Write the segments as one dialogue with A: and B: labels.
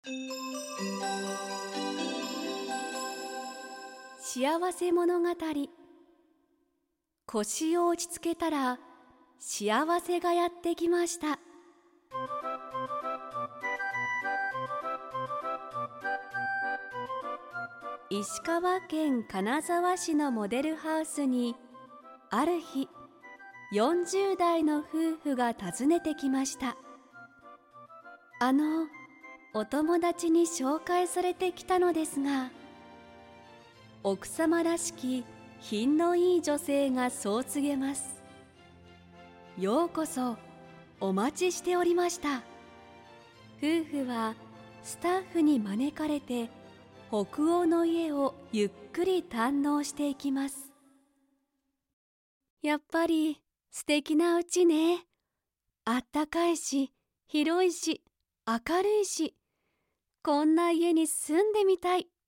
A: 幸せ物語。腰を落ち着けたら幸せがやってきました。石川県金沢市のモデルハウスにある日40代の夫婦が訪ねてきました。お友達に紹介されてきたのですが、奥様らしき品のいい女性がそう告げます。ようこそお待ちしておりました。夫婦はスタッフに招かれて北欧の家をゆっくり堪能していきます。やっぱり素敵な家ね。あったかいし、広いし、明るいし、こんな家に住んでみたい。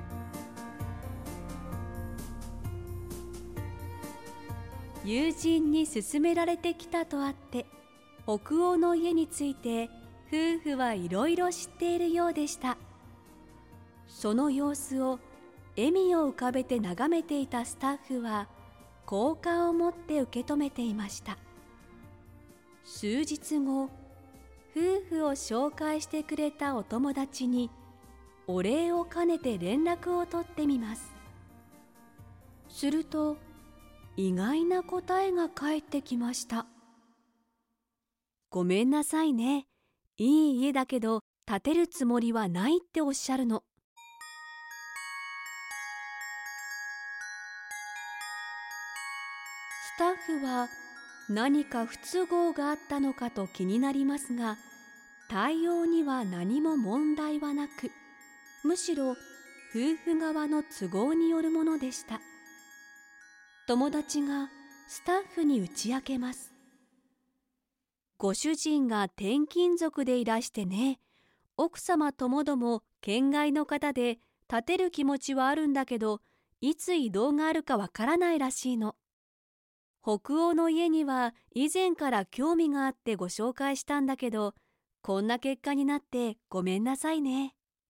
A: 友人に勧められてきたとあって、北欧の家について夫婦はいろいろ知っているようでした。その様子を笑みを浮かべて眺めていたスタッフは好感を持って受け止めていました。数日後、夫婦を紹介してくれたお友達にお礼を兼ねて連絡を取ってみます。すると意外な答えが返ってきました。ごめんなさいね。いい家だけど建てるつもりはないっておっしゃるの。スタッフは何か不都合があったのかと気になりますが、対応には何も問題はなく、むしろ夫婦側の都合によるものでした。友達がスタッフに打ち明けます。ご主人が転勤族でいらしてね、奥様ともども県外の方で建てる気持ちはあるんだけど、いつ移動があるかわからないらしいの。北欧の家には以前から興味があってご紹介したんだけど、こんな結果になってごめんなさいね。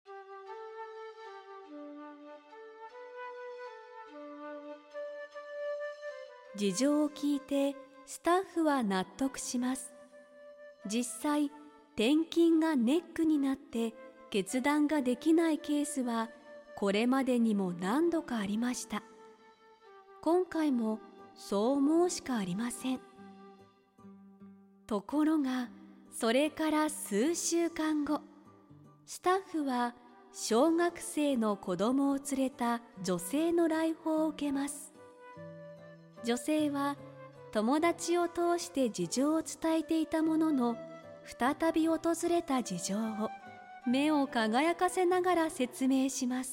A: 事情を聞いてスタッフは納得します。実際、転勤がネックになって決断ができないケースはこれまでにも何度かありました。今回もそう思うしかありません。ところが、それから数週間後、スタッフは小学生の子供を連れた女性の来訪を受けます。女性は友達を通して事情を伝えていたものの、再び訪れた事情を目を輝かせながら説明します。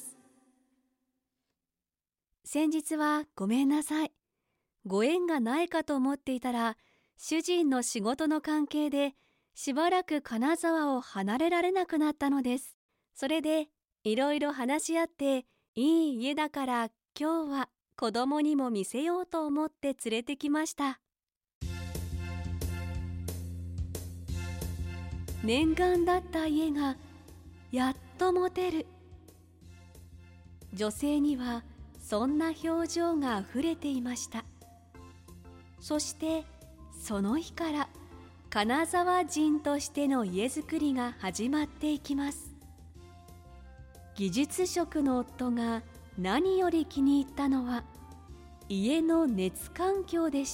A: 先日はごめんなさい。ご縁がないかと思っていたら、主人の仕事の関係でしばらく金沢を離れられなくなったのです。それでいろいろ話し合って、いい家だから今日は子供にも見せようと思って連れてきました。念願だった家がやっと持てる。女性にはそんな表情があふれていました。そしてその日から金沢人としての家づくりが始まっていきます。技術職の夫が何より気に入ったのは家の熱環境でした。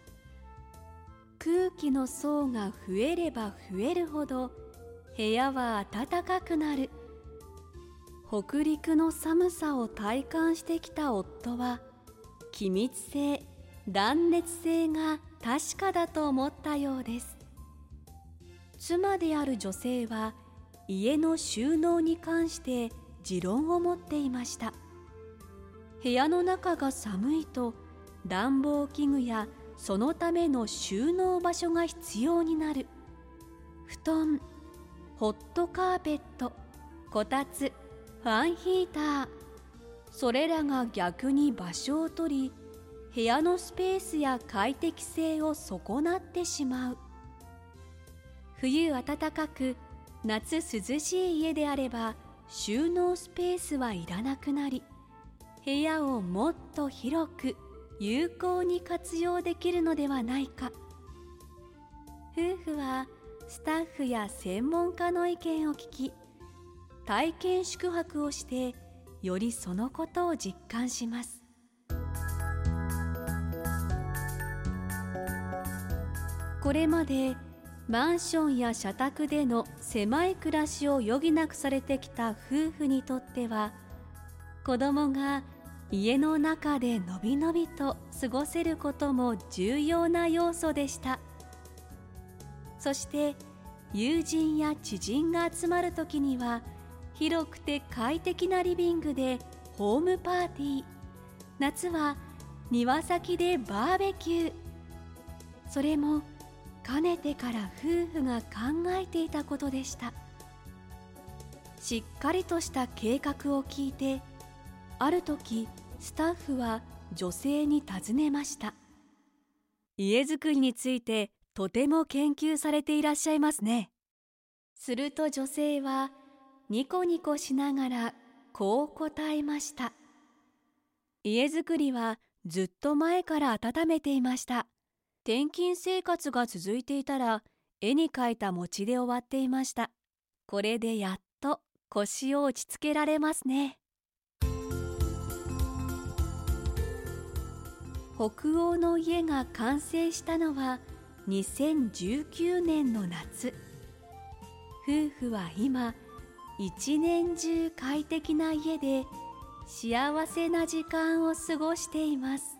A: 空気の層が増えれば増えるほど部屋は暖かくなる。北陸の寒さを体感してきた夫は、気密性、断熱性が確かだと思ったようです。妻である女性は家の収納に関して持論を持っていました。部屋の中が寒いと暖房器具やそのための収納場所が必要になる。布団、ホットカーペット、こたつ、ファンヒーター、それらが逆に場所を取り、部屋のスペースや快適性を損なってしまう。冬暖かく夏涼しい家であれば収納スペースはいらなくなり、部屋をもっと広く有効に活用できるのではないか。夫婦はスタッフや専門家の意見を聞き、体験宿泊をしてよりそのことを実感します。これまでマンションや社宅での狭い暮らしを余儀なくされてきた夫婦にとっては、子供が家の中でのびのびと過ごせることも重要な要素でした。そして友人や知人が集まるときには、広くて快適なリビングでホームパーティー、夏は庭先でバーベキュー、それもかねてから夫婦が考えていたことでした。しっかりとした計画を聞いて、ある時スタッフは女性に尋ねました。家づくりについてとても研究されていらっしゃいますね。すると女性はニコニコしながらこう答えました。家づくりはずっと前から温めていました。転勤生活が続いていたら絵に描いた餅で終わっていました。これでやっと腰を落ち着けられますね。北欧の家が完成したのは2019年の夏。夫婦は今一年中快適な家で幸せな時間を過ごしています。